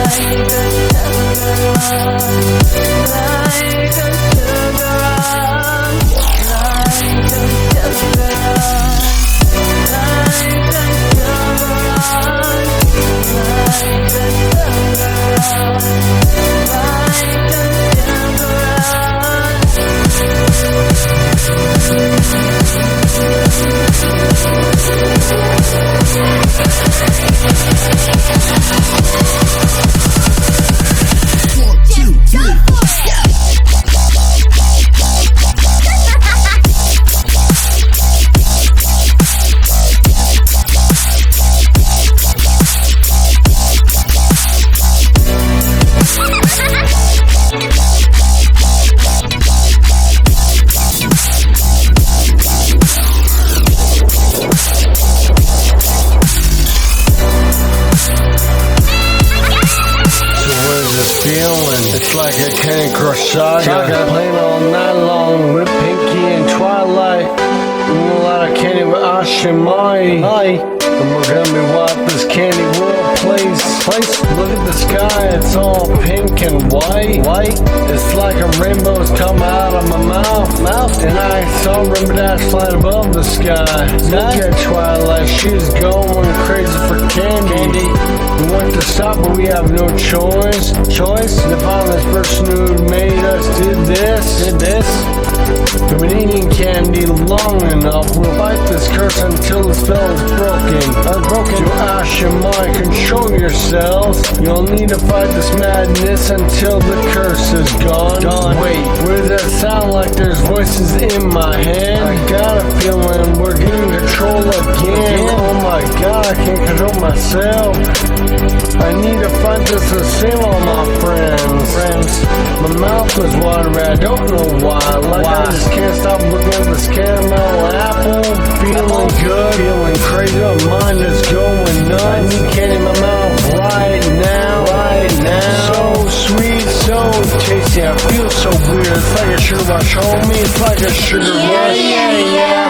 It's like a Candy Crush saga. Playing all night long with Pinky and Twilight. Eating a lot of candy with Ashimai. And we're gonna be what this candy world place. Look at the sky, it's all pink and white. It's like a rainbow's come out of my mouth. And I saw Rainbow Dash flying above the sky. Look at Twilight, she's going crazy for candy. We want to stop, but we have no choice. The violent person who made us did this. We've been eating candy long enough. We'll fight this curse until the spell is broken. To Ashimai, control yourselves. You'll need to fight this madness until the curse is gone. Wait, where does that sound like there's voices in my head? I got a feeling we're getting control again. Oh my god, I can't control myself. I need to fight this to save all my friends. My mouth is watery, I don't know why. I just can't stop looking at this caramel apple. Feeling good, feeling crazy, my mind is going nuts. I need candy in my mouth right now. So sweet, so tasty, I feel so weird. It's like a sugar rush, homie, it's like a sugar rush. Yeah.